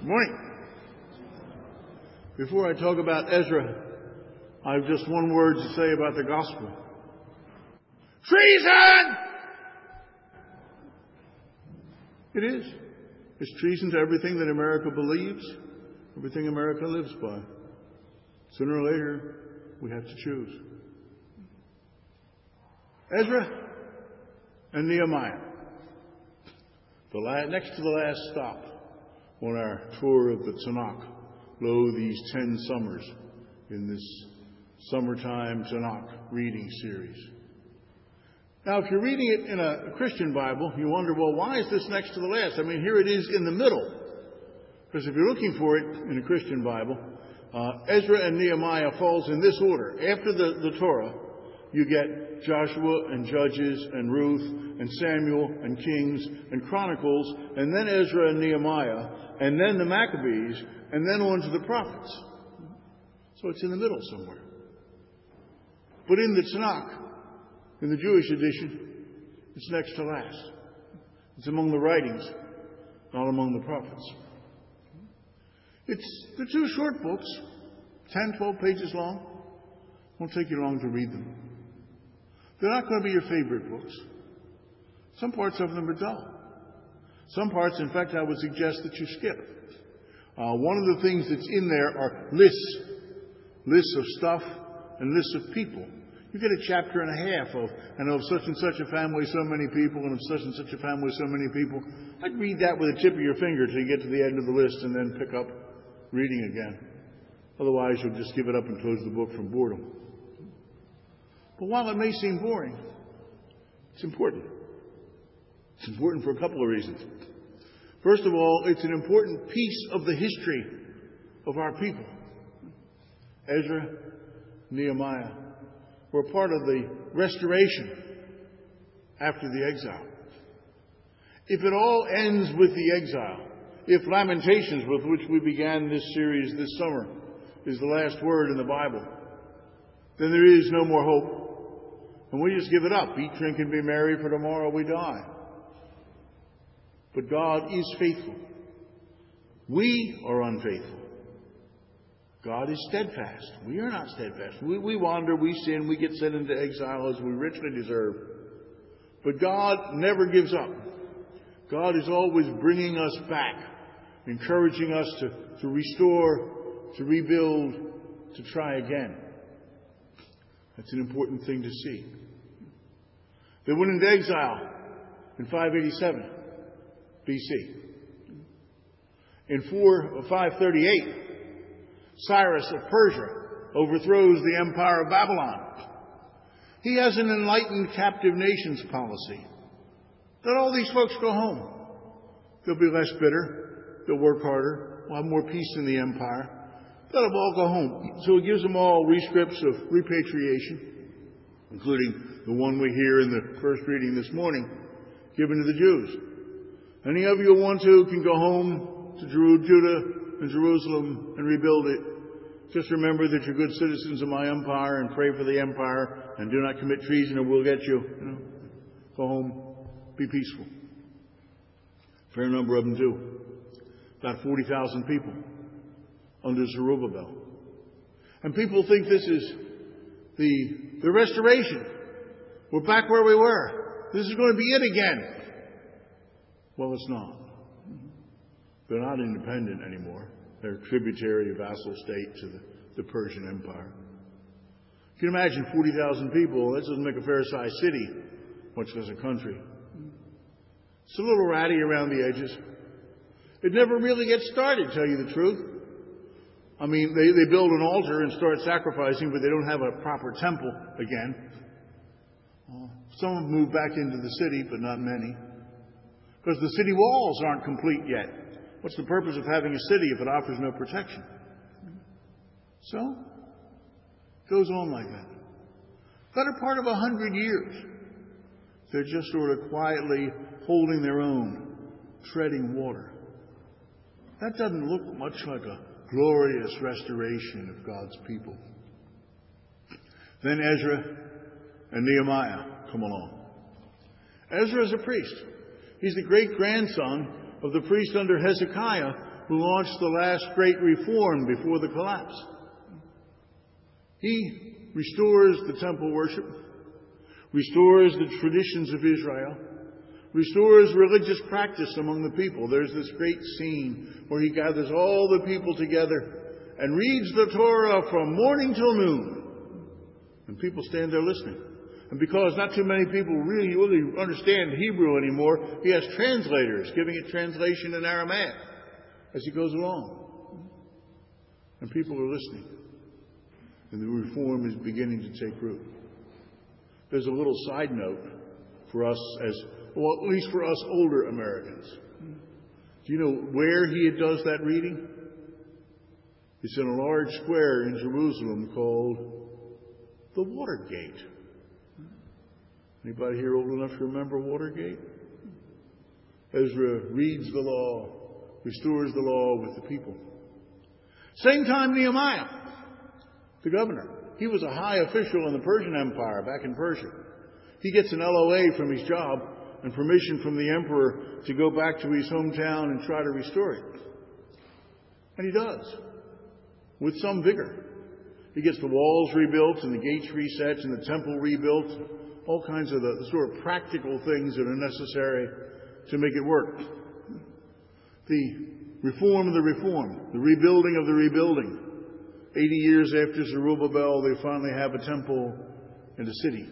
Good morning. Before I talk about Ezra, I have just one word to say about the gospel. Treason! It is. It's treason to everything that America believes, everything America lives by. Sooner or later, we have to choose. Ezra and Nehemiah. Next to the last stop on our tour of the Tanakh. Lo, these 10 summers in this summertime Tanakh reading series. Now, if you're reading it in a Christian Bible, you wonder, well, why is this next to the last? I mean, here it is in the middle. Because if you're looking for it in a Christian Bible, Ezra and Nehemiah falls in this order. After the Torah, you get Joshua and Judges and Ruth and Samuel and Kings and Chronicles, and then Ezra and Nehemiah, and then the Maccabees, and then on to the prophets. So it's in the middle somewhere. But in the Tanakh, in the Jewish edition, it's next to last. It's among the writings, not among the prophets. They're two short books, 10, 12 pages long. Won't take you long to read them. They're not going to be your favorite books. Some parts of them are dull. Some parts, in fact, I would suggest that you skip. One of the things that's in there are lists of stuff and lists of people. You get a chapter and a half of such and such a family, so many people, and of such and such a family, so many people. I'd read that with the tip of your finger till you get to the end of the list and then pick up reading again. Otherwise, you'll just give it up and close the book from boredom. But while it may seem boring, it's important. It's important for a couple of reasons. First of all, it's an important piece of the history of our people. Ezra, Nehemiah were part of the restoration after the exile. If it all ends with the exile, if Lamentations, with which we began this series this summer, is the last word in the Bible, then there is no more hope. And we just give it up. Eat, drink, and be merry, for tomorrow we die. But God is faithful. We are unfaithful. God is steadfast. We are not steadfast. We wander, we sin, we get sent into exile as we richly deserve. But God never gives up. God is always bringing us back, encouraging us to restore, to rebuild, to try again. That's an important thing to see. They went into exile in 587 BC. In 538, Cyrus of Persia overthrows the empire of Babylon. He has an enlightened captive nations policy. Let all these folks go home. They'll be less bitter. They'll work harder. We'll have more peace in the empire. Let them all go home. So he gives them all rescripts of repatriation, including the one we hear in the first reading this morning, given to the Jews. Any of you who want to can go home to Judah and Jerusalem and rebuild it. Just remember that you're good citizens of my empire and pray for the empire and do not commit treason or we'll get you. Go home. Be peaceful. A fair number of them do. About 40,000 people under Zerubbabel. And people think this is the restoration. We're back where we were. This is going to be it again. Well, it's not. They're not independent anymore. They're a tributary vassal state to the Persian Empire. You can imagine 40,000 people. That doesn't make a fair-sized city, much less a country. It's a little ratty around the edges. It never really gets started, tell you the truth. I mean, they build an altar and start sacrificing, but they don't have a proper temple again. Some have moved back into the city, but not many. Because the city walls aren't complete yet. What's the purpose of having a city if it offers no protection? So, it goes on like that. Better part of 100 years. They're just sort of quietly holding their own, treading water. That doesn't look much like a glorious restoration of God's people. Then Ezra and Nehemiah come along. Ezra is a priest. He's the great-grandson of the priest under Hezekiah who launched the last great reform before the collapse. He restores the temple worship, restores the traditions of Israel, restores religious practice among the people. There's this great scene where he gathers all the people together and reads the Torah from morning till noon. And people stand there listening. And because not too many people really understand Hebrew anymore, he has translators giving it translation in Aramaic as he goes along. And people are listening. And the reform is beginning to take root. There's a little side note for us at least for us older Americans. Do you know where he does that reading? It's in a large square in Jerusalem called the Watergate. Anybody here old enough to remember Watergate? Ezra reads the law, restores the law with the people. Same time Nehemiah, the governor. He was a high official in the Persian Empire back in Persia. He gets an LOA from his job and permission from the emperor to go back to his hometown and try to restore it. And he does, with some vigor. He gets the walls rebuilt and the gates reset and the temple rebuilt, all kinds of the sort of practical things that are necessary to make it work. The reform of the reform, the rebuilding of the rebuilding. 80 years after Zerubbabel, they finally have a temple and a city.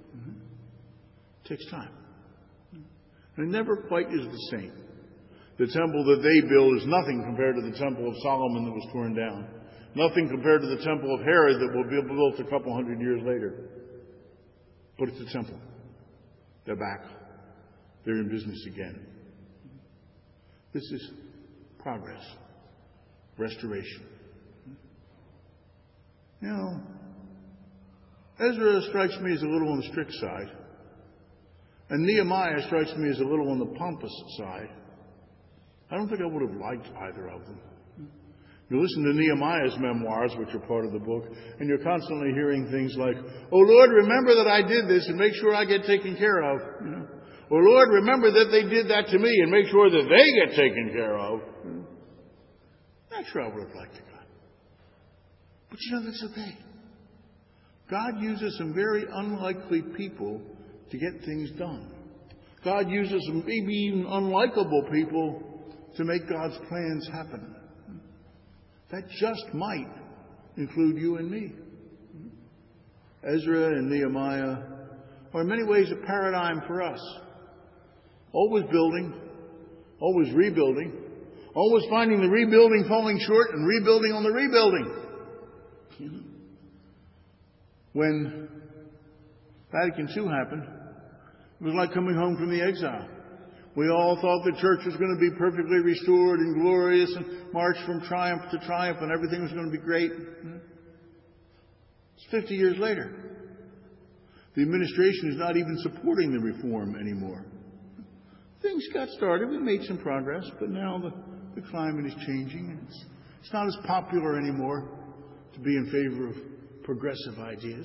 It takes time. And it never quite is the same. The temple that they build is nothing compared to the temple of Solomon that was torn down. Nothing compared to the temple of Herod that will be built a couple hundred years later. But it's a temple. They're back. They're in business again. This is progress. Restoration. You know, Ezra strikes me as a little on the strict side. And Nehemiah strikes me as a little on the pompous side. I don't think I would have liked either of them. You listen to Nehemiah's memoirs, which are part of the book, and you're constantly hearing things like, "Oh Lord, remember that I did this and make sure I get taken care of." You know? "Oh Lord, remember that they did that to me and make sure that they get taken care of." You know? Not sure I would have liked it. But you know, that's okay. God uses some very unlikely people to get things done. God uses some maybe even unlikable people to make God's plans happen. That just might include you and me. Ezra and Nehemiah are in many ways a paradigm for us. Always building, always rebuilding, always finding the rebuilding falling short and rebuilding on the rebuilding. When Vatican II happened, it was like coming home from the exile. We all thought the church was going to be perfectly restored and glorious and march from triumph to triumph and everything was going to be great. It's 50 years later. The administration is not even supporting the reform anymore. Things got started. We made some progress, but now the climate is changing. It's not as popular anymore to be in favor of progressive ideas.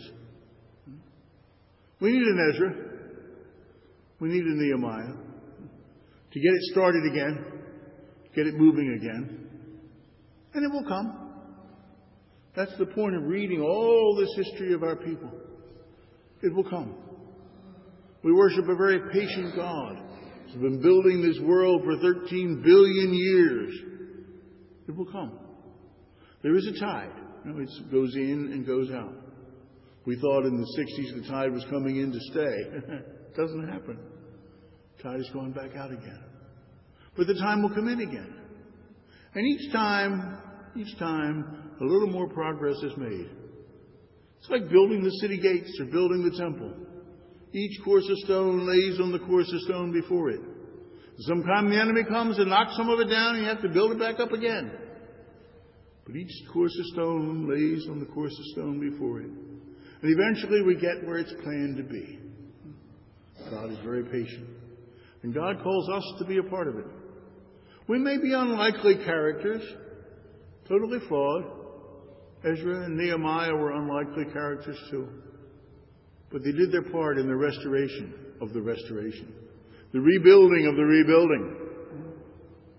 We need an Ezra. We need a Nehemiah to get it started again, get it moving again. And it will come. That's the point of reading all this history of our people. It will come. We worship a very patient God who's been building this world for 13 billion years. It will come. There is a tide. You know, it goes in and goes out. We thought in the 60s the tide was coming in to stay. It doesn't happen. The tide is going back out again. But the time will come in again. And each time, a little more progress is made. It's like building the city gates or building the temple. Each course of stone lays on the course of stone before it. Sometimes the enemy comes and knocks some of it down and you have to build it back up again. But each course of stone lays on the course of stone before it. And eventually we get where it's planned to be. God is very patient. And God calls us to be a part of it. We may be unlikely characters, totally flawed. Ezra and Nehemiah were unlikely characters too. But they did their part in the restoration of the restoration. The rebuilding of the rebuilding.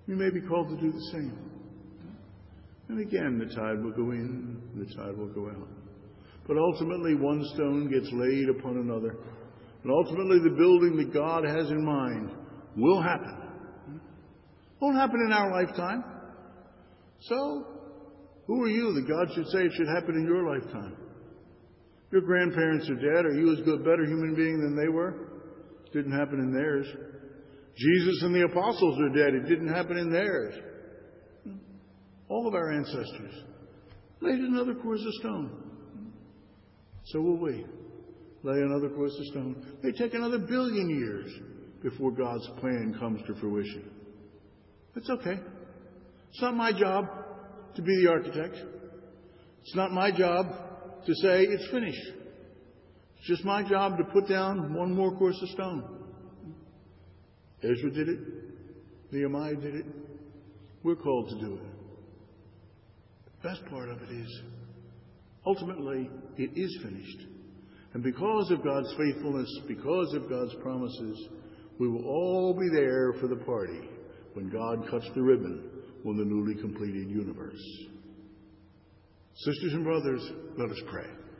We may be called to do the same. And again, the tide will go in, the tide will go out. But ultimately, one stone gets laid upon another. And ultimately, the building that God has in mind will happen. Won't happen in our lifetime. So, who are you that God should say it should happen in your lifetime? Your grandparents are dead. Are you as good, better human being than they were? It didn't happen in theirs. Jesus and the apostles are dead. It didn't happen in theirs. All of our ancestors laid another course of stone. So will we lay another course of stone. It may take another 1 billion years before God's plan comes to fruition. That's okay. It's not my job to be the architect. It's not my job to say it's finished. It's just my job to put down one more course of stone. Ezra did it. Nehemiah did it. We're called to do it. The best part of it is, ultimately, it is finished. And because of God's faithfulness, because of God's promises, we will all be there for the party when God cuts the ribbon on the newly completed universe. Sisters and brothers, let us pray.